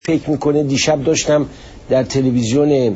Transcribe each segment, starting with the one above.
فکر میکنه دیشب داشتم در تلویزیون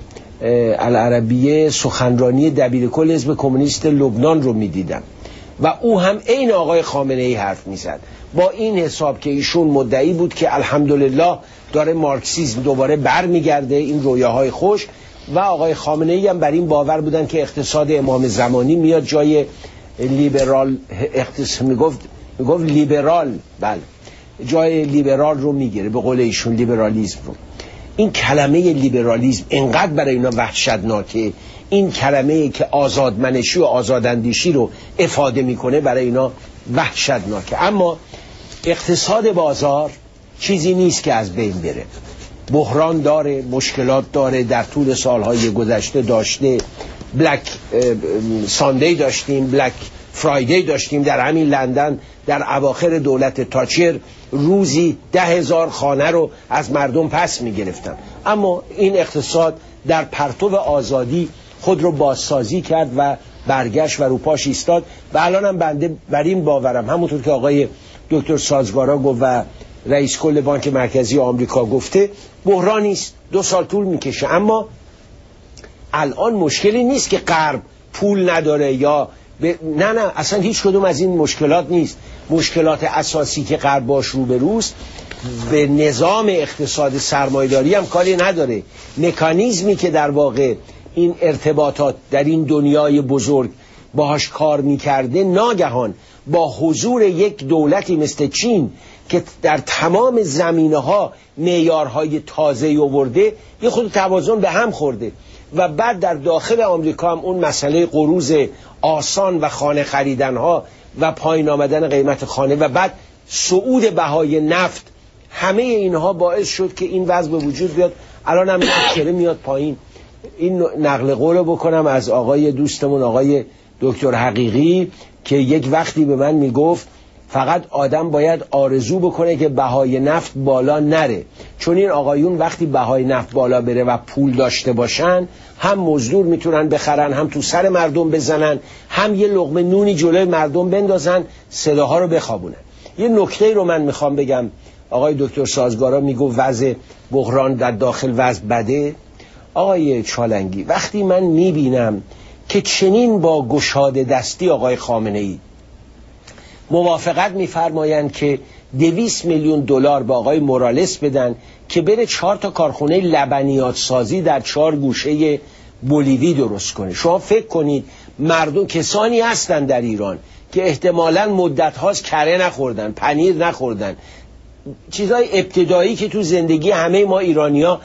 العربیه سخنرانی دبیرکل حزب کمونیست لبنان رو میدیدم و او هم عین آقای خامنه ای حرف میزد با این حساب که ایشون مدعی بود که الحمدلله داره مارکسیسم دوباره برمیگرده، این رویاهای خوش، و آقای خامنه ای هم بر این باور بودن که اقتصاد امام زمانی میاد جای لیبرال، میگفت لیبرال، بله، جای لیبرال رو میگیره، به قول ایشون لیبرالیسم رو. این کلمه لیبرالیسم انقدر برای اینا وحشتناکه، این کلمه که آزادمنشی و آزاداندیشی رو افاده میکنه برای اینا وحشتناکه. اما اقتصاد بازار چیزی نیست که از بین بره، بحران داره، مشکلات داره، در طول سالهای گذشته داشته. بلک ساندی داشتیم، بلک فرایدی داشتیم در همین لندن در اواخر دولت تاچر، روزی 10,000 خانه رو از مردم پس می گرفتن. اما این اقتصاد در پرتو آزادی خود رو بازسازی کرد و برگشت و رو پاش ایستاد و الان هم بنده بر این باورم، همونطور که آقای دکتر سازگارا گفت و رئیس کل بانک مرکزی آمریکا گفته، بحرانی است، 2 سال طول میکشه. اما الان مشکلی نیست که غرب پول نداره یا نه اصلا هیچ کدوم از این مشکلات نیست. مشکلات اساسی که غرب باش روبروست به نظام اقتصاد سرمایه‌داری هم کاری نداره. مکانیزمی که در واقع این ارتباطات در این دنیای بزرگ باهاش کار میکرده، ناگهان با حضور یک دولتی مثل چین که در تمام زمینه‌ها معیارهای تازه‌ای آورده، یه خود توازن به هم خورده. و بعد در داخل آمریکا هم اون مسئله قروض آسان و خانه خریدنها و پایین آمدن قیمت خانه و بعد صعود بهای نفت، همه اینها باعث شد که این وضع به وجود بیاد. الان هم نکره میاد پایین. این نقل قول بکنم از آقای دوستمون آقای دکتر حقیقی که یک وقتی به من میگفت فقط آدم باید آرزو بکنه که بهای نفت بالا نره، چون این آقایون وقتی بهای نفت بالا بره و پول داشته باشن، هم مزدور میتونن بخرن، هم تو سر مردم بزنن، هم یه لقمه نونی جلوی مردم بندازن، صداها رو بخوابونن. یه نکته رو من میخوام بگم. آقای دکتر سازگارا میگو وضع بحران در داخل وضع بده. آقای چالنگی، وقتی من میبینم که چنین با گشاده دستی آقای خامنه ای موافقت میفرمایند که 200 میلیون دلار به آقای مورالس بدن که بره 4 تا کارخونه لبنیات سازی در 4 گوشه بولیوی درست کنه. شما فکر کنید مردم، کسانی هستن در ایران که احتمالاً مدت هاست کره نخوردن، پنیر نخوردن، چیزای ابتدایی که تو زندگی همه ما ایرانیا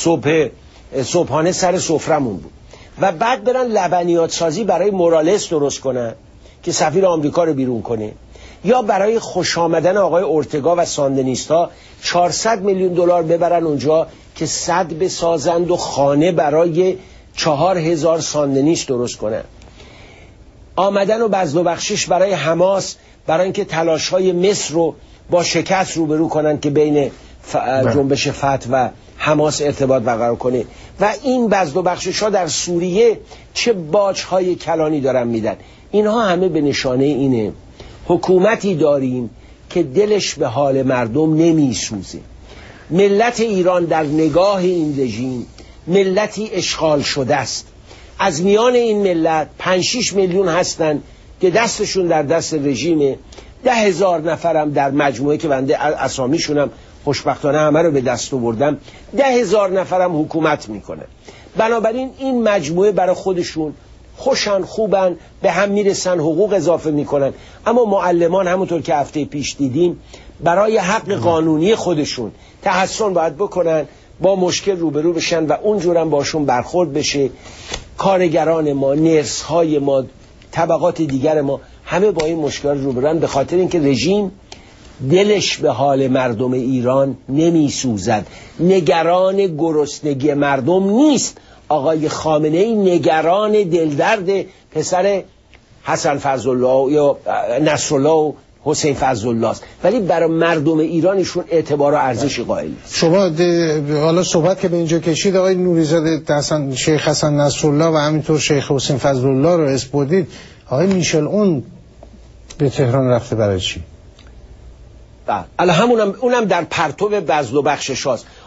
صبحانه سر سفرمون بود، و بعد برن لبنیات سازی برای مورالس درست کنن که سفیر آمریکا رو بیرون کنه، یا برای خوش آمدن آقای اورتگا و ساندینیستا 400 میلیون دلار ببرن اونجا که سد بسازند و خانه برای 4,000 ساندینیست درست کنن. آمدن و بذل و بخشش برای حماس، برای اینکه تلاش‌های مصر رو با شکست روبرو کنن که بین جنبش فتح و حماس ارتباط برقرار کنه. و این بذل و بخشش ها در سوریه چه باج‌های کلانی دارن میدن. اینها همه به نشانه اینه حکومتی داریم که دلش به حال مردم نمیسوزه. ملت ایران در نگاه این رژیم ملتی اشغال شده است. از میان این ملت 5-6 میلیون هستن که دستشون در دست رژیمه. 10,000 نفرم در مجموعه که بنده اسامیشونم خوشبختانه همه رو به دست آوردم، 10,000 نفرم حکومت میکنه. بنابراین این مجموعه برای خودشون خوشن، خوبن، به هم میرسن، حقوق اضافه میکنن. اما معلمان همونطور که هفته پیش دیدیم برای حق قانونی خودشون تحصن باید بکنن، با مشکل روبرو بشن و اونجورم باشون برخورد بشه. کارگران ما، نرس های ما، طبقات دیگر ما همه با این مشکل روبرون، به خاطر اینکه رژیم دلش به حال مردم ایران نمیسوزد، نگران گرسنگی مردم نیست. آقای خامنه ای نگران دلدرد پسر حسن فضلالله یا نصرالله و حسین فضلالله است، ولی برای مردم ایرانشون اعتبار و ارزش قائل است. شما حالا صحبت که به اینجا کشید، آقای نوریزاده شیخ حسن نصرالله و همینطور شیخ حسین فضلالله رو اسپردید، آقای میشل اون به تهران رفته برای چی؟ اونم در پرتو بذل و بخشش هاست.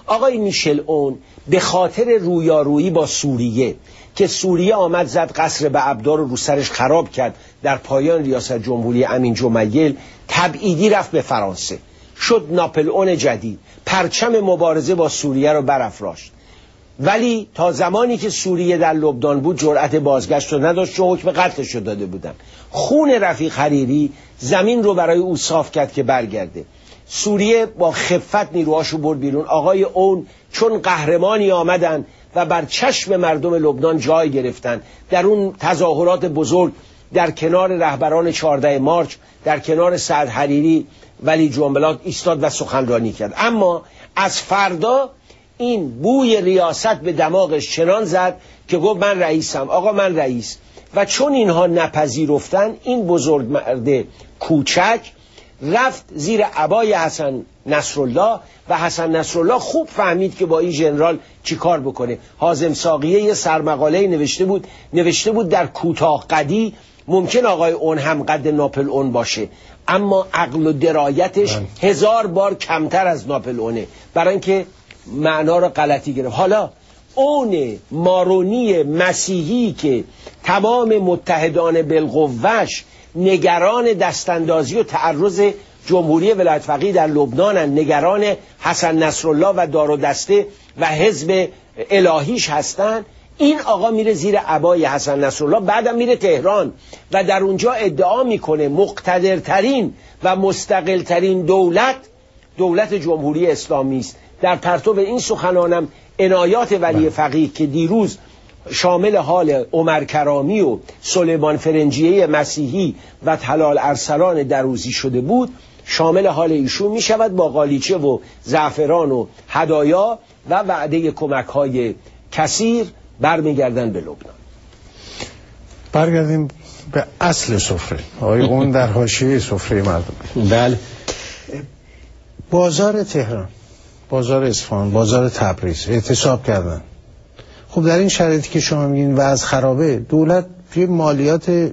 آقای میشل اون به خاطر رویارویی با سوریه که سوریه آمد زد قصر به ابدار رو سرش خراب کرد در پایان ریاست جمهوری امین جمیل، تبعیدی رفت به فرانسه، شد ناپلئون جدید، پرچم مبارزه با سوریه رو برافراشت. ولی تا زمانی که سوریه در لبنان بود جرأت بازگشت رو نداشت، چون حکم قتلش رو داده بودن. خون رفیق حریری زمین رو برای او صاف کرد که برگرده. سوریه با خفت نیروهاشو برد بیرون. آقای اون چون قهرمانی آمدن و بر چشم مردم لبنان جای گرفتن در اون تظاهرات بزرگ، در کنار رهبران 14 مارچ، در کنار سعد حریری، ولی جنبلات ایستاد و سخنرانی کرد. اما از فردا این بوی ریاست به دماغش چنان زد که گفت من رئیسم، آقا من رئیس. و چون اینها نپذیرفتن، این بزرگ مرد کوچک رفت زیر عبای حسن نصرالله و حسن نصرالله خوب فهمید که با این ژنرال چی کار بکنه. حازم ساقیه یه سرمقاله نوشته بود در کوتاه قدی ممکن آقای اون هم قد ناپلئون باشه، اما عقل و درایتش 1000 بار کمتر از ناپلئونه، برای اینکه معنا رو غلطی گرفت. حالا اون مارونی مسیحی که تمام متحدان بالقوه‌اش نگران دستاندازی و تعرض جمهوری ولایت فقیه در لبنانن، نگران حسن نصرالله و دار و دسته و حزب الهیش هستن، این آقا میره زیر عبای حسن نصرالله، بعدم میره تهران و در اونجا ادعا میکنه مقتدرترین و مستقلترین دولت جمهوری اسلامی است. در پرتو این سخنانم عنایات ولی فقیه که دیروز شامل حال عمر کرامی و سلیمان فرنجیه مسیحی و طلال ارسلان دروزی شده بود، شامل حال ایشون می شود با قالیچه و زعفران و هدایا و وعده کمک های کثیر برمیگردن به لبنان. برگردیم به اصل سفره. آقای اون در حاشیه سفره مردم. بله. بازار تهران، بازار اصفهان، بازار تبریز اعتصاب کردن. خب در این شرایطی که شما میگین وضع خرابه، دولت یه مالیات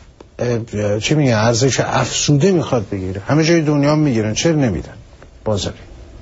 چی میگه ارزش افزوده میخواد بگیره، همه جای دنیا میگیرن، چرا نمیدن بازاری؟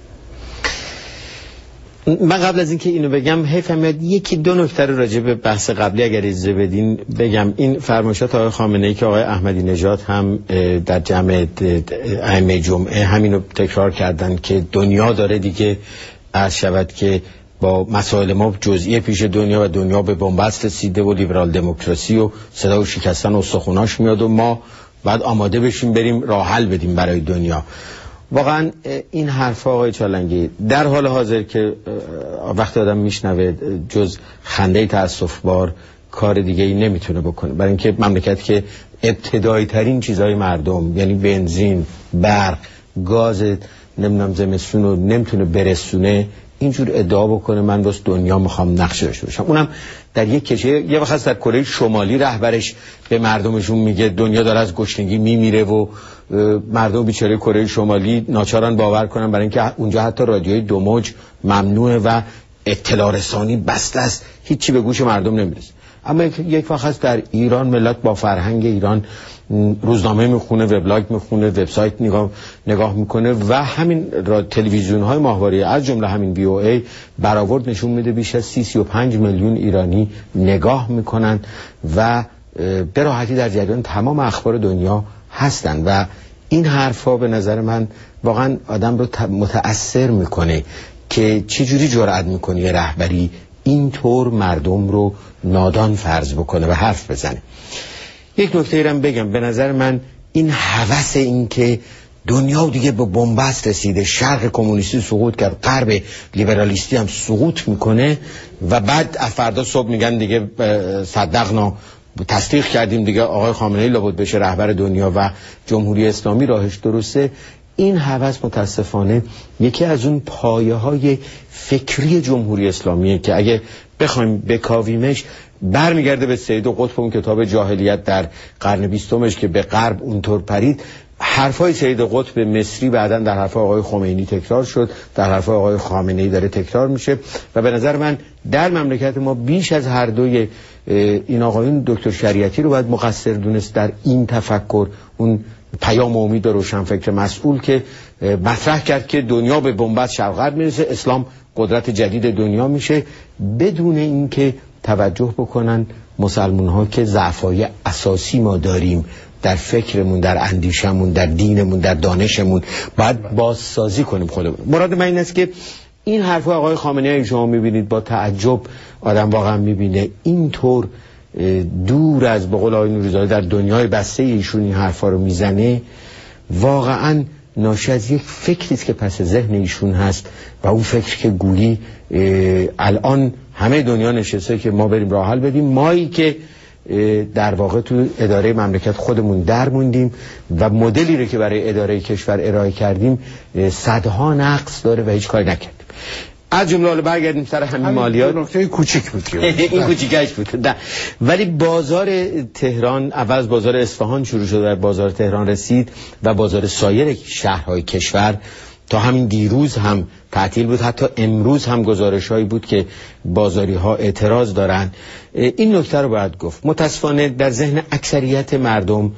من قبل از اینکه اینو بگم حیفم میاد یکی دو نکته رو راجع به بحث قبلی اگر اجازه بدین بگم. این فرمایشات آقای خامنه‌ای که آقای احمدی نژاد هم در جمع ائمه جمعه همینو تکرار کردن که دنیا داره دیگه عرض شود که با مسائل ما جزئی پیش دنیا و دنیا به بنبست رسیده و لیبرال دموکراسی و صدا و شکستن استخوناش میاد و ما بعد آماده بشیم بریم راه حل بدیم برای دنیا. واقعا این حرفا آقای چالنگی در حال حاضر که وقتی آدم میشنوه جز خنده تأسف‌بار کار دیگه ای نمیتونه بکنه، برای اینکه مملکت که ابتدایی ترین چیزای مردم یعنی بنزین، برق، گاز نمیدونم زمستون رو نمیتونه برسونه، اینجور ادعا بکنه من بس دنیا میخوام نقشه داشته باشم. اونم در یک کشور یه وقت در کره شمالی رهبرش به مردمشون میگه دنیا داره از گشنگی میمیره و مردم بیچاره کره شمالی ناچارن باور کنن، برای اینکه اونجا حتی رادیوی دو موج ممنوعه و اطلاع رسانی بسته است، هیچی به گوش مردم نمیرسه. اما یک وقت در ایران ملت با فرهنگ ایران روزنامه میخونه، وبلاگ میخونه، وبسایت نگاه میکنه و همین تلویزیون های ماهواره از جمله همین VOA برآورد نشون میده بیش از 35 میلیون ایرانی نگاه میکنن و به راحتی در جریان تمام اخبار دنیا هستن و این حرفا به نظر من واقعا آدم رو متأثر میکنه که چجوری جرأت میکنه یه رهبری اینطور مردم رو نادان فرض بکنه و حرف بزنه. یک نکته ایرم بگم، به نظر من این هوس این که دنیا دیگه به بنبست رسیده، شرق کمونیستی سقوط کرد، غرب لیبرالیستی هم سقوط میکنه و بعد فردا صبح میگن دیگه صدقنا تصدیق کردیم دیگه آقای خامنه‌ای لابد بشه رهبر دنیا و جمهوری اسلامی راهش درسته. این هوس متاسفانه یکی از اون پایه‌های فکری جمهوری اسلامیه که اگه بخوایم بکاویمش برمیگرده به سید قطب، اون کتاب جاهلیت در قرن 20 که به غرب اونطور پرید. حرفای سید قطب مصری بعداً در حرفای آقای خمینی تکرار شد، در حرفای آقای خامنه‌ای داره تکرار میشه و به نظر من در مملکت ما بیش از هر دوی این آقایون دکتر شریعتی رو باید مقصر دونست در این تفکر، اون پیام امید روشنفکر مسئول که مطرح کرد که دنیا به بنبست شرق غرب میرسه، اسلام قدرت جدید دنیا میشه، بدون اینکه توجه بکنن مسلمان ها که ضعف‌های اساسی ما داریم در فکرمون، در اندیشمون، در دینمون، در دانشمون، باید بازسازی کنیم خودمون. مراد من این است که این حرف آقای خامنه‌ای شما میبینید با تعجب آدم واقعا میبینه اینطور دور از به قول آقای نوری‌زاده در دنیای بسته ایشون این حرفا رو میزنه، واقعا ناشی از یک فکری است که پس ذهن ایشون هست و اون فکر که گویی الان همه دنیا نشسته که ما بریم راه حل بدیم، مایی که در واقع تو اداره مملکت خودمون در موندیم و مدلی رو که برای اداره کشور ارائه کردیم صدها نقص داره و هیچ کاری نکردیم. از جمله برگردیم سر همین مالیات، نکته کوچیک بود این کوچیکش بود. ولی بازار تهران اول از بازار اصفهان شروع شد، در بازار تهران رسید و بازار سایر شهرهای کشور تا همین دیروز هم تعطیل بود. حتی امروز هم گزارش‌هایی بود که بازاری ها اعتراض دارن. این نکته رو باید گفت. متاسفانه در ذهن اکثریت مردم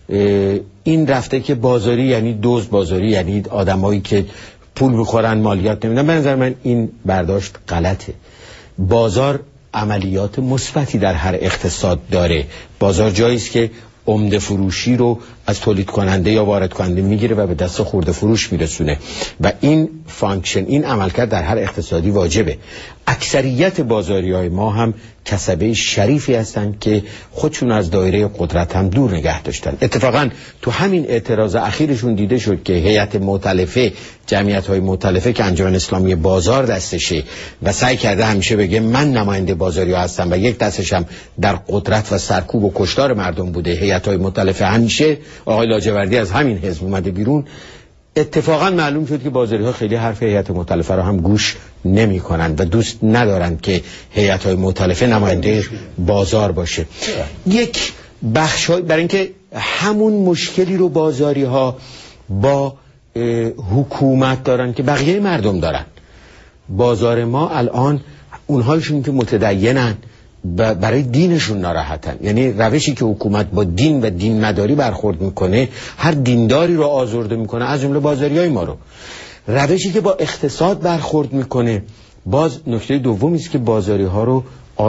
این رفته که بازاری یعنی دزد، بازاری یعنی آدمایی که پول میخورن مالیات نمیدن. به نظر من این برداشت غلطه. بازار عملیات مثبتی در هر اقتصاد داره. بازار جایی است که عمده فروشی رو از تولید کننده یا وارد کننده میگیره و به دست خرده فروش میرسونه و این فانکشن، این عملکرد در هر اقتصادی واجبه. اکثریت بازاری‌های ما هم کسبه شریفی هستند که خودشون از دایره قدرت هم دور نگه داشتن. اتفاقا تو همین اعتراض اخیرشون دیده شد که هیئت مؤتلفه، جمعیت‌های مؤتلفه که انجمن اسلامی بازار دستشه و سعی کرده همیشه بگه من نماینده بازاری‌ها هستم و یک دستش هم در قدرت و سرکوب و کشتار مردم بوده، هیئت‌های مؤتلفه همیشه آقای لاجوردی از همین حزب اومده بیرون. اتفاقا معلوم شد که بازاری‌ها خیلی حرف هیئت مؤتلفه رو هم گوش نمی‌کنند و دوست ندارند که هیئت‌های مؤتلفه نماینده بازار باشه. یک بخشای برای اینکه همون مشکلی رو بازاری‌ها با حکومت دارن که بقیه مردم دارن. بازار ما الان اونهایشون که متدینن برای دینشون ناراحتن، یعنی روشی که حکومت با دین و دین مداری برخورد میکنه هر دینداری رو آزرده میکنه، از جمله بازاریای ما رو. روشی که با اقتصاد برخورد میکنه باز نکته دومی است که بازاری ها رو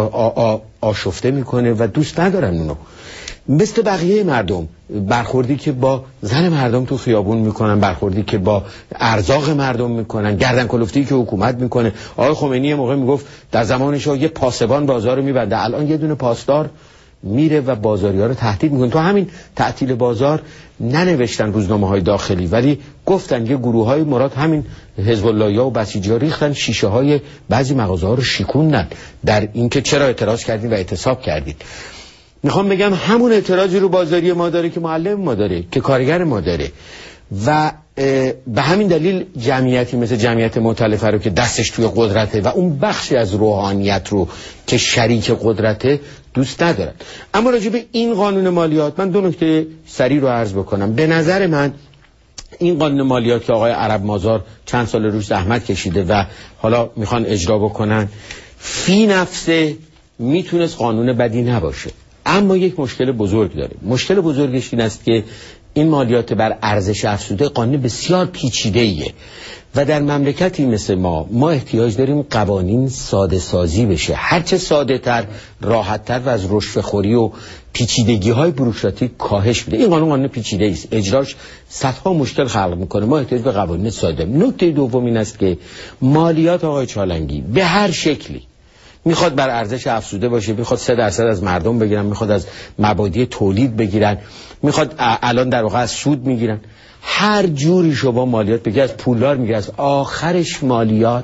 آشفته میکنه و دوست ندارن اونو. مثل بقیه مردم برخوردی که با زن مردم تو خیابون میکنن، برخوردی که با ارزاق مردم میکنن، گردن کلفتی که حکومت میکنه. آقای خمینی موقع میگفت در زمانش یه پاسبان بازار رو میبنده، الان یه دونه پاسدار میره و بازاری ها رو تهدید میکنه. تو همین تعطیل بازار ننوشتن روزنامه های داخلی ولی گفتن یه گروه های مراد همین حزب اللهیا و بسیجی ها ریختن شیشه های بعضی مغازه ها رو شکوندن در اینکه چرا اعتراض کردید و اعتصاب کردید. میخوام بگم همون اعتراضی رو بازاری ما داره که معلم ما داره، که کارگر ما داره و به همین دلیل جمعیتی مثل جمعیت مؤتلفه رو که دستش توی قدرته و اون بخشی از روحانیت رو که شریک قدرته دوست ندارن. اما راجع به این قانون مالیات من دو نکته سریع رو عرض بکنم. به نظر من این قانون مالیات که آقای عرب مازار چند سال روش زحمت کشیده و حالا میخوان اجرا بکنن فی نفسه میتونست قانون بدی نباشه، اما یک مشکل بزرگ داره. مشکل بزرگش این است که این مالیات بر ارزش افزوده قانون بسیار پیچیده‌ایه و در مملکتی مثل ما احتیاج داریم قوانین ساده سازی بشه، هرچه ساده تر، راحت تر و از رشوه‌خوری و پیچیدگی های بوروکراتیک کاهش بده. این قانون پیچیده است، اجراش صدها مشکل خلق میکنه. ما احتیاج به قوانین ساده. نکته دوم این است که مالیات آقای چالنگی به هر شکلی میخواد بر ارزش افزوده باشه، میخواد 3% از مردم بگیرن، میخواد از مبادی تولید بگیرن، میخواد الان در واقع از سود میگیرن، هر جوری شما مالیات بگی، از پولدار میگیره، از آخرش مالیات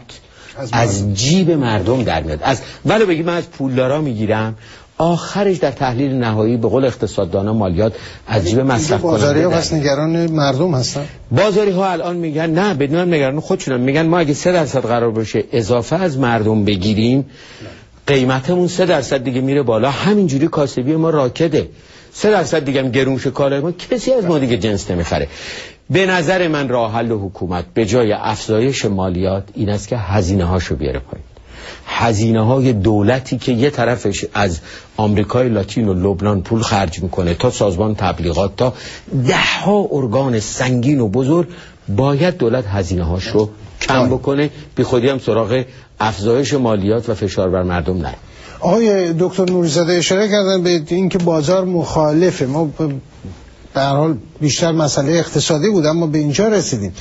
از جیب مردم در میاد. ولو بگی من از پولدارا میگیرم، آخرش در تحلیل نهایی به قول اقتصاددانا مالیات از جیب مصرف کننده. بازاری‌ها پس نگران مردم هستن. بازاری‌ها الان میگن نه، بدون نگران خودشون میگن ما اگه 3% قرار باشه اضافه از مردم بگیریم قیمتمون 3% دیگه میره بالا، همینجوری کاسبی ما راکده. 3% دیگه هم گرون شه کالای ما، کسی از ما دیگه جنس نمیخره. به نظر من راه حل حکومت به جای افزایش مالیات این است که هزینه هاشو بیاره پایین. هزینه های دولتی که یه طرفش از آمریکای لاتین و لبنان پول خرج میکنه تا سازمان تبلیغات تا 10 ارگان سنگین و بزرگ، باید دولت هزینه هاش رو کم بکنه، بی خودی هم سراغ افزایش مالیات و فشار بر مردم نه. آقای دکتر نوری‌زاده اشاره کردن به اینکه بازار مخالفه. ما به هر حال بیشتر مسئله اقتصادی بود اما به اینجا رسیدیم.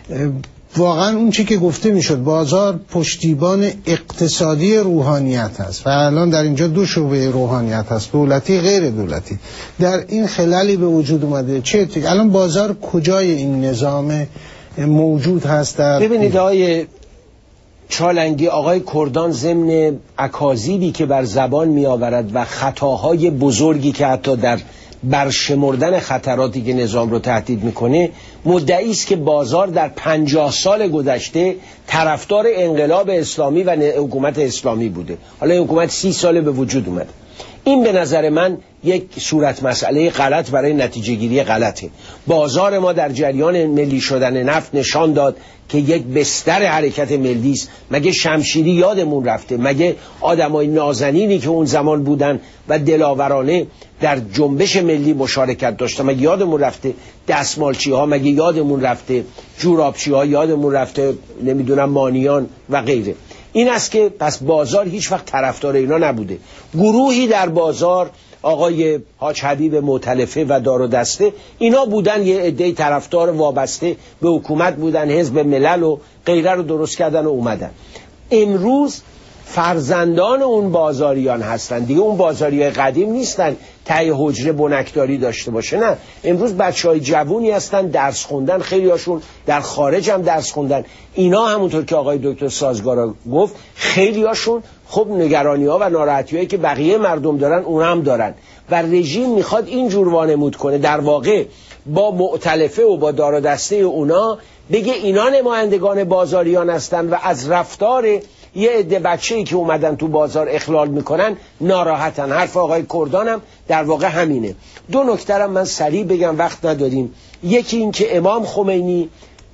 واقعا اون چی که گفته میشد بازار پشتیبان اقتصادی روحانیت هست و الان در اینجا دو شعبه روحانیت هست، دولتی غیر دولتی. در این خلالی به وجود اومده. چه الان بازار کجای این نظام موجود هست؟ ببینید آقای چالنگی، آقای کردان ضمن اکاذیبی که بر زبان می آورد و خطاهای بزرگی که حتی در برشمردن خطراتی که نظام رو تهدید میکنه، مدعی است که بازار در 50 سال گذشته طرفدار انقلاب اسلامی و حکومت اسلامی بوده. حالا حکومت 30 ساله به وجود اومده. این به نظر من یک صورت مسئله غلط برای نتیجه گیری غلطه. بازار ما در جریان ملی شدن نفت نشان داد که یک بستر حرکت ملی است. مگه شمشیری یادمون رفته؟ مگه آدمای نازنینی که اون زمان بودن و دلاورانه در جنبش ملی مشارکت داشتن مگه یادمون رفته؟ دستمالچی ها مگه یادمون رفته؟ جورابچی ها یادمون رفته؟ نمیدونم مانیان و غیره. این است که پس بازار هیچ وقت طرفدار اینا نبوده. گروهی در بازار، آقای حاج حبیب مؤتلفه و دار و دسته، اینا بودن یه عده طرفدار وابسته به حکومت بودن، حزب ملل و غیره رو درست کردن و اومدن. امروز فرزندان اون بازاریان هستن دیگه. اون بازاریای قدیم نیستن ته حجره بنکداری داشته باشه، نه. امروز بچهای جوونی هستن، درس خوندن، خیلی هاشون در خارج هم درس خوندن. اینا همونطور که آقای دکتر سازگارا گفت، خیلی هاشون خب نگرانی ها و ناراحتی هایی که بقیه مردم دارن اون هم دارن و رژیم میخواد اینجور وانمود کنه، در واقع با مؤتلفه و با دار و دسته اونا بگه اینا نمایندگان بازاریان هستن و از رفتار یه عده بچه‌ای که اومدن تو بازار اخلال میکنن ناراحتن. حرف آقای کردانم در واقع همینه. دو نکته‌ام من سریع بگم، وقت نداریم. یکی این که امام خمینی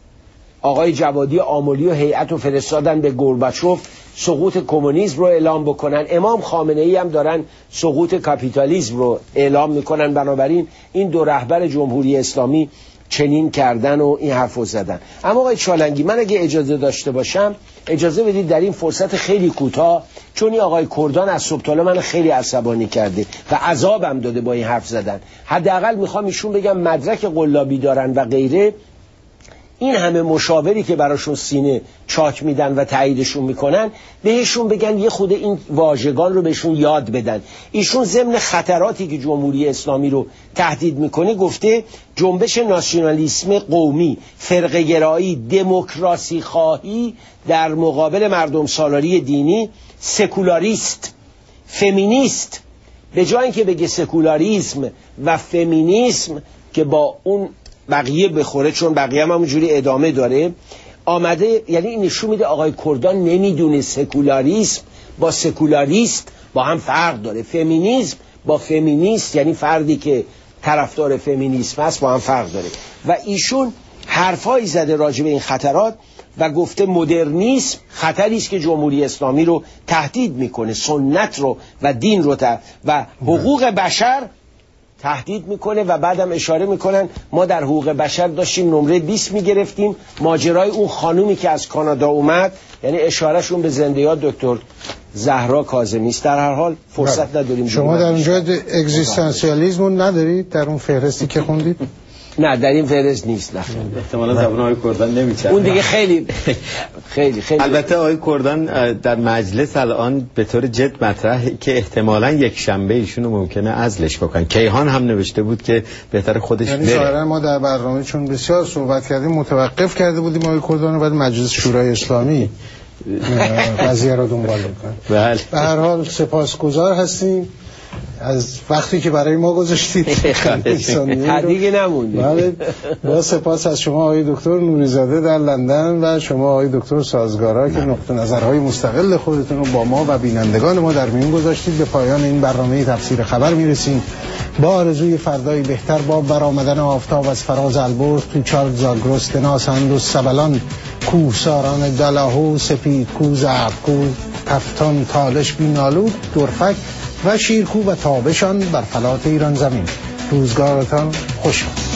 آقای جوادی آملی و هیئت رو فرستادن به گورباچوف سقوط کمونیسم رو اعلام بکنن. امام خامنه‌ای هم دارن سقوط کاپیتالیسم رو اعلام میکنن. بنابراین این دو رهبر جمهوری اسلامی چنین کردن و این حرف رو زدن. اما آقای چالنگی، من اگه اجازه داشته باشم اجازه بدید در این فرصت خیلی کوتاه، چون این آقای کردان از صبح تا حالا من خیلی عصبانی کرده و عذابم داده با این حرف زدن. حداقل میخوام ایشون بگم مدرک قلابی دارن و غیره. این همه مشاوری که براشون سینه چاک میدن و تاییدشون میکنن، بهشون بگن یه خود این واژگان رو بهشون یاد بدن. ایشون ضمن خطراتی که جمهوری اسلامی رو تهدید میکنه گفته جنبش ناسیونالیسم قومی، فرقه‌گرایی، دموکراسی خواهی در مقابل مردم سالاری دینی، سکولاریست، فمینیست. به جای اینکه بگه سکولاریسم و فمینیسم که با اون بقیه بخوره، چون بقیه هم همونجوری ادامه داره، آمده. یعنی این نشون میده آقای کردان نمیدونه سکولاریسم با سکولاریست با هم فرق داره، فمینیسم با فمینیست، یعنی فردی که طرفدار فمینیسم است، با هم فرق داره. و ایشون حرفایی زده راجع به این خطرات و گفته مدرنیسم خطری است که جمهوری اسلامی رو تهدید میکنه، سنت رو و دین رو و حقوق بشر تهدید میکنه. و بعدم اشاره میکنن ما در حقوق بشر داشتیم نمره 20 میگرفتیم، ماجرای اون خانومی که از کانادا اومد، یعنی اشارهشون به زنده یاد دکتر زهرا کاظمی است. در هر حال فرصت نداریم. شما در اونجا اگزیستانسیالیسم رو ندارید در اون فهرستی که خوندید؟ نه، در این فهرست نیست. نه، احتمالاً زبان آقای کردان نمیچربه. اون دیگه خیلی البته آقای کردان در مجلس الان به طور جد مطرحه که احتمالاً یک شنبه ایشونو ممکنه عزلش بکنن. کیهان هم نوشته بود که بهتر خودش یعنی ظاهرا ما در برنامه چون بسیار صحبت کردیم متوقف کرده بودیم آقای کردان رو، بعد مجلس شورای اسلامی قضیه رو دنبال میکنه. بله. به هر حال سپاسگزار هستیم از وقتی که برای ما گذاشتید. دیگه نموندید. بله، با سپاس از شما آقای دکتر نوری‌زاده در لندن و شما آقای دکتر سازگارا که نقطه نظرهای مستقل خودتون رو با ما و بینندگان ما در میون گذاشتید. به پایان این برنامه تفسیر خبر میرسیم با آرزوی فردایی بهتر، با برآمدن آفتاب از فراز البرز تو چارلز آگروست ناسند و سبلان کوهساران دلاهو، سپید کو، زرد کو، تفتان تالش بینالود، درفک و شیرکو و تابشان بر فلات ایران زمین. روزگارتان خوش باد.